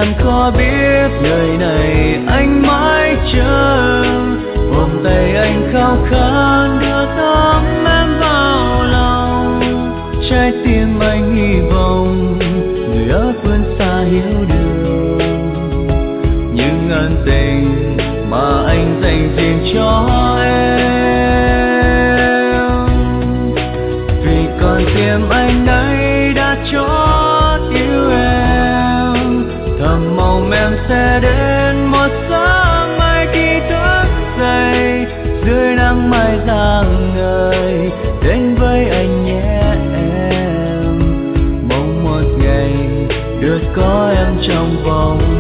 em có biết đời này anh mãi chờ, vòng tay anh khao khát đưa tóm em vào lòng, trái tim anh hy vọng người ở phương xa hiểu được những ân tình mà anh dành riêng cho em. Vì con tim anh nay đã chót yêu em, thầm mong em sẽ đến một sáng mai khi thức dậy dưới nắng mai rạng ngời đến với anh nhé em. Mong một ngày được có em trong vòng